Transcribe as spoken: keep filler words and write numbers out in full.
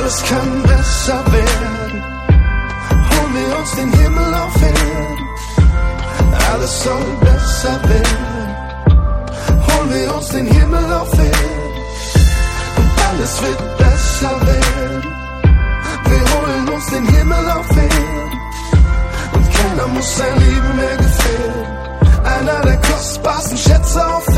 alles kann besser werden. Holen wir uns den Himmel auf Erden. Alles soll besser werden. Holen wir uns den Himmel auf Erden. Und alles wird besser werden. Wir holen uns den Himmel auf Erden. Und keiner muss sein Leben mehr gefährden. Einer der kostbarsten Schätze auf Erden.